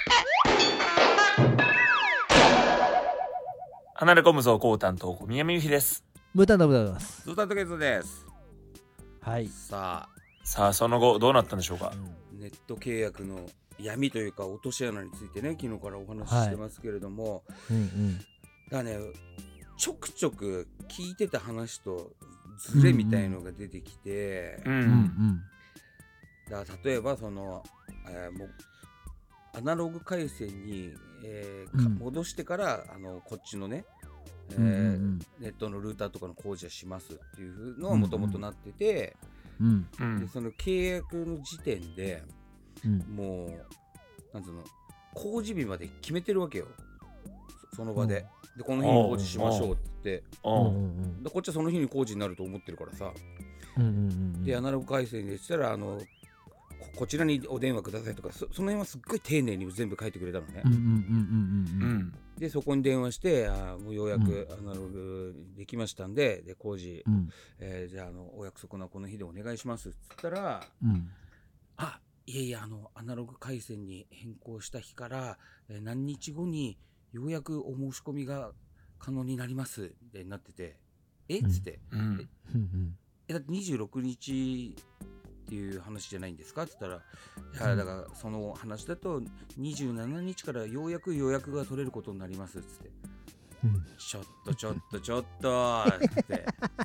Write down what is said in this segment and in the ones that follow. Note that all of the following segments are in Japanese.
離れ込むぞ高担当宮見由紀です。 無駄な無駄です。 ゾタトケツです。 はい。 さあその後どうなったんでしょうか。 ネット契約の闇というか落とし穴についてね、昨日からお話ししてますけれども、だね、ちょくちょく聞いてた話とズレみたいのが出てきて、だから例えばその、もうアナログ回線に、戻してからこっちのね、ネットのルーターとかの工事はしますっていうのはもともとなってて、でその契約の時点で、もうなんつうの、工事日まで決めてるわけよ、その場で。でこの日に工事しましょうって言って、でこっちはその日に工事になると思ってるからさ、でアナログ回線でしたらこちらにお電話くださいとか、その辺はすっごい丁寧に全部書いてくれたのね。でそこに電話して、もうようやくアナログできましたんで、工事、じゃあお約束のこの日でお願いしますっつったら、いやいや、アナログ回線に変更した日から、何日後にようやくお申し込みが可能になりますってなってて、っつって、だって26日っていう話じゃないんですかって言ったら、いやだからその話だと27日からようやく予約が取れることになりますっつって、ちょっとって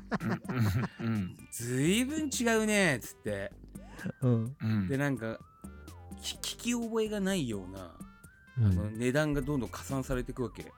ずいぶん違うねっつって、でなんか聞き覚えがないような値段がどんどん加算されていくわけ。で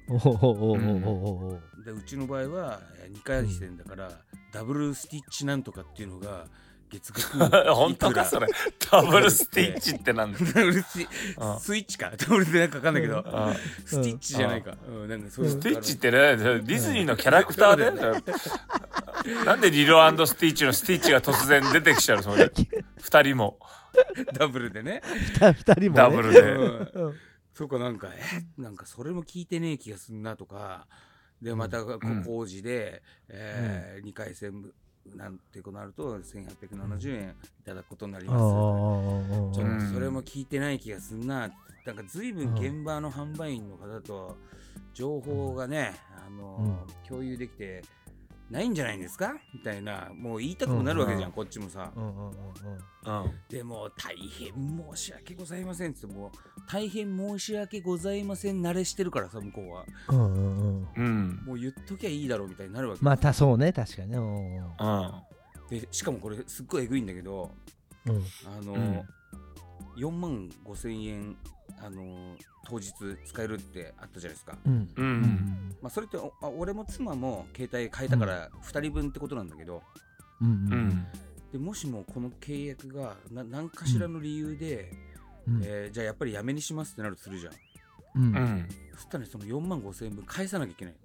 うちの場合は2回線だから、ダブルスティッチなんとかっていうのが月額本当かそれ。ダブルスティッチってなんだ。 ダブルスイッチか、ダブルでなんか分かんないけど、スティッチじゃないか。なんかそういうスティッチってね、ディズニーのキャラクターでなんでリロ&スティッチのスティッチが突然出てきちゃうのそれ。2人もダブルでね。 2人もね。 ダブルで。 そうか、なんかそれも聞いてねえ気がすんなとか。でまた工事で2回線なんてことになると1870円いただくことになります。ちょっとそれも聞いてない気がすんな。なんか随分現場の販売員の方と情報がね、共有できてないんじゃないんですかみたいな、もう言いたくもなるわけじゃん、こっちもさ。でも大変申し訳ございませんって、もう大変申し訳ございません慣れしてるからさ、向こうは。もう言っときゃいいだろうみたいになるわけ。 またそうね、確かにね。 でしかもこれすっごいえぐいんだけど、4万5千円当日使えるってあったじゃないですか。それって俺も妻も携帯変えたから2人分ってことなんだけど、でもしもこの契約が何かしらの理由で、じゃあやっぱりやめにしますってなるとするじゃん。そしたらその4万5千円分返さなきゃいけない。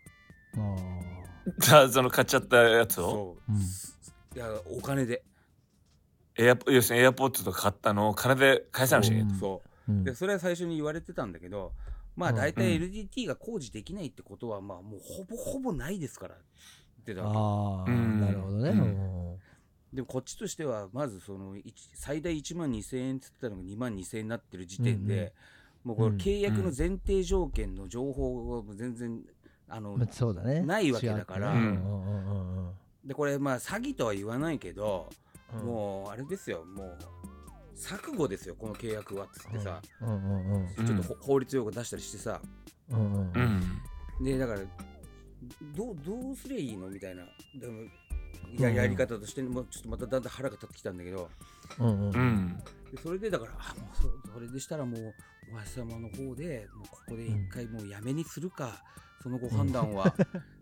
じゃあその買っちゃったやつを、 いやお金で要するにエアポッドとか買ったのを金で返さなきゃいけない。 でそれは最初に言われてたんだけど、大体 LDT が工事できないってことはもうほぼないですからって言ってたわけ。 なるほどね。 でもこっちとしてはまずその最大1万2000円って言ってたのが2万2000円になってる時点で、もうこれ契約の前提条件の情報が全然ないわけだから、でこれ詐欺とは言わないけど、もうあれですよ、もう錯誤ですよこの契約はっつってさ、ちょっと法律用語出したりしてさ、でだからどうすりゃいいのみたいな。でもやり方としてもちょっとまただんだん腹が立ってきたんだけど、でそれでだからもうそれでしたらもうお橋様の方でもうここで一回もうやめにするか、そのご判断は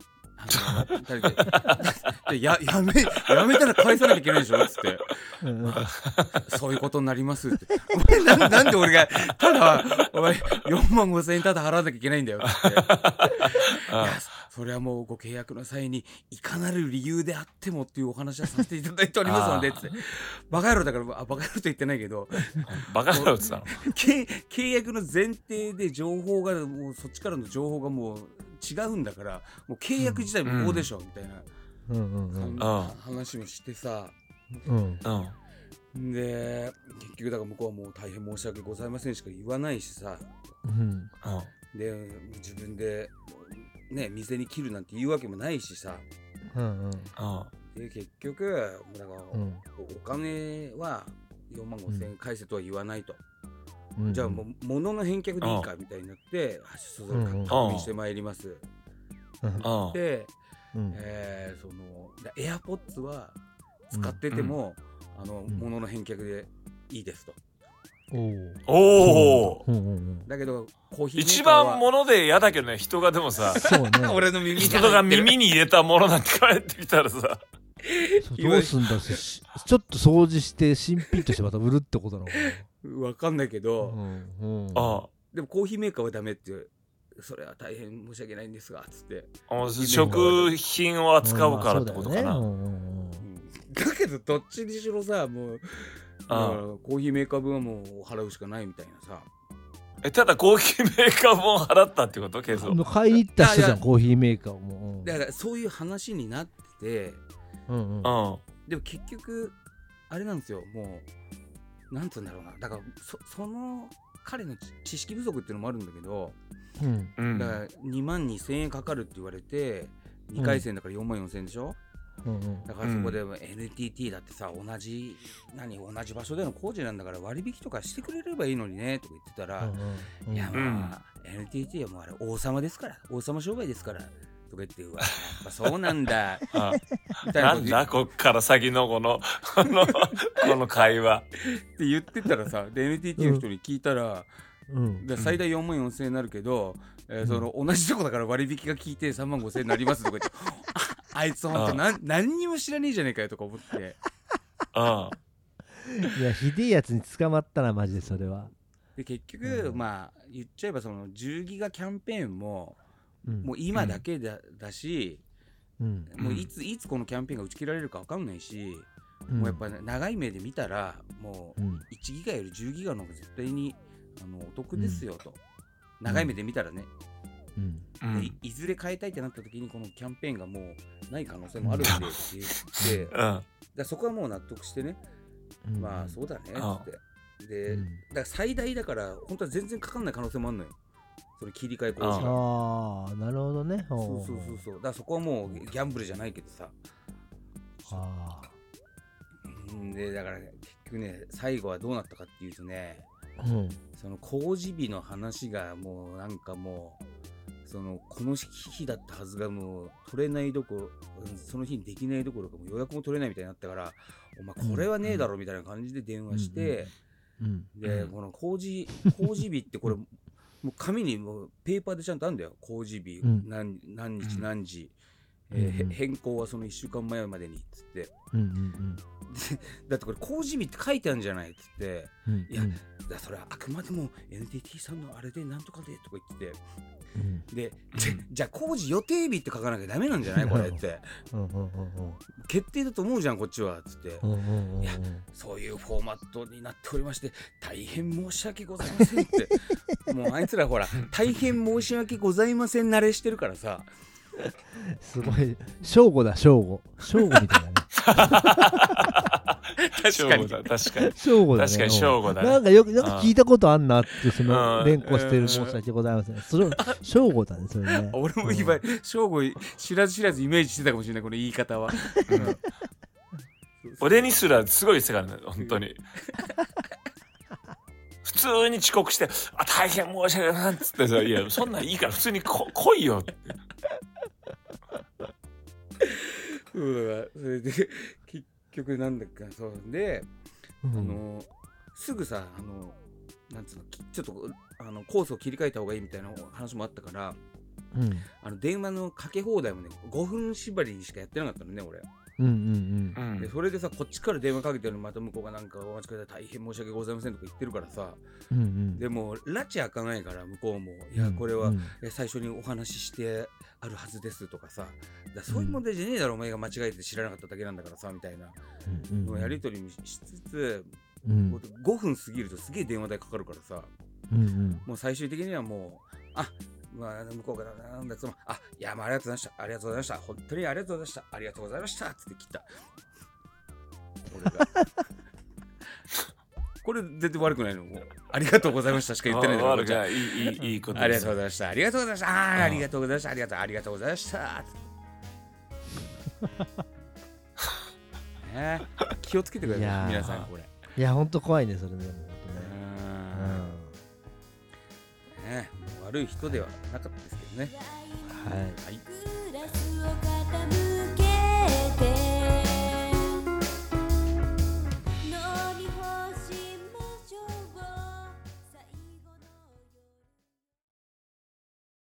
やめたら返さなきゃいけないでしょっつって、そういうことになりますって。お前なんで俺がただお前4万5千円ただ払わなきゃいけないんだよっつって。いやそれはもうご契約の際にいかなる理由であってもっていうお話はさせていただいておりますのでっつって。バカ野郎だから、バカ野郎と言ってないけど、 バカ野郎って言ったの。 契約の前提で情報がもうそっちからの情報がもう違うんだから、もう契約自体無効でしょみたいな話もしてさ、 で結局だから向こうはもう大変申し訳ございませんしか言わないしさ、 うんで自分でね店に切るなんて言うわけもないしさ、 うんで結局だから、お金は4万5千円返せとは言わないと、じゃあもう物の返却でいいかみたいになってそれ確認してまいります、で、そのエアポッツは使ってても、物の返却でいいですと。 おお。 だけどコーヒー一番物で嫌だけどね、人がでもさ、 俺の耳人が耳に入れたものなんて帰ってきたらさ、 どうすんだし、ちょっと掃除して新品としてまた売るってことなのかな。わかんないけど、でもコーヒーメーカーはダメって、それは大変申し訳ないんですがつって。 食品を扱うからってことかな。 だけどどっちにしろさ、もうコーヒーメーカー分はもう払うしかないみたいなさ。 ただコーヒーメーカー分払ったってこと？ケイソ買いに行った人じゃん、コーヒーメーカーをもう。 だからそういう話になってて、でも結局あれなんですよ、もうなんつうんだろうな、だからその彼の知識不足っていうのもあるんだけど、だから2万2000円かかるって言われて2回戦だから4万4000円でしょ、だからそこで NTT だってさ、同じ場所での工事なんだから割引とかしてくれればいいのにねとか言ってたら、いやまあ NTT はもうあれ王様ですから、王様商売ですからとか言って、うわやっぱそうなんだみたいななんだこっから先のこの会話って言ってたらさ、で NTT の人に聞いたら、最大4万4000円になるけど、その同じとこだから割引が効いて3万5000円になりますとか言ってあいつほんと何にも知らねえじゃねえかよとか思って、 いやひでえやつに捕まったなマジで。それはで結局、まあ言っちゃえばその10ギガキャンペーンも、もう今だけだし、もういつこのキャンペーンが打ち切られるか分かんないし、もうやっぱ長い目で見たらもう1ギガより10ギガの方が絶対にお得ですよと、長い目で見たらね、いずれ変えたいってなった時にこのキャンペーンがもうない可能性もあるんでって言って、だそこはもう納得してね、まあそうだねってで、だから最大だから本当は全然かかんない可能性もあるのよ、その切り替え工事が。 ああなるほどね。 そうだからそこはもうギャンブルじゃないけどさ。でだから結局ね、最後はどうなったかっていうとね、その工事日の話がもうなんかもうこの日だったはずがもう取れないどころ、その日にできないどころかもう予約も取れないみたいになったから、お前これはねえだろみたいな感じで電話して、でこの工事日ってこれもう紙にもうペーパーでちゃんとあるんだよ、工事日何日何時、変更はその1週間前までにっつって、だってこれ工事日って書いてあるんじゃないっつって、いやそれはあくまでも NTT さんのあれでなんとかでとか言って、でじゃあ工事予定日って書かなきゃダメなんじゃないこれって決定だと思うじゃんこっちはっつって、いやそういうフォーマットになっておりまして大変申し訳ございませんってもうあいつらほら大変申し訳ございません慣れしてるからさ、 すごい正午みたいなね確かに正午だね。 確かに正午だね。 なんか聞いたことあんなってその連呼してる申し訳ございません。それ正午だねそれね。 俺も今正午知らずイメージしてたかもしれないこの言い方は。 俺にすらすごいですからね本当に。普通に遅刻して大変申し訳ないっつってさ、いやそんなんいいから普通に来いよって。 そうだからそれで結局なんだっけ、そうで、すぐさなんつうのちょっとコースを切り替えた方がいいみたいな話もあったから、電話のかけ放題もね5分縛りにしかやってなかったのね俺。でそれでさこっちから電話かけてるのにまた向こうがなんかお待ちください大変申し訳ございませんとか言ってるからさ、でも拉致開かないから向こうもいやこれは最初にお話ししてあるはずですとかさ、そういう問題じゃねえだろお前が間違えて知らなかっただけなんだからさみたいなのやり取りしつつ、5分過ぎるとすげえ電話代かかるからさ、もう最終的にはもう向こうからなんだいやもうありがとうございましたありがとうございました本当にありがとうございましたありがとうございましたつって切った俺がこれ全然悪くないの。もうありがとうございましたしか言ってないの。 悪くない。いいことです。 ありがとうございました。ありがとうございました。ありがとうございました。ありがとうございました。ね、気をつけてください皆さんこれ。 いやほんと怖いねそれね。 ね、悪い人ではなかったですけどね。 はい。 はい。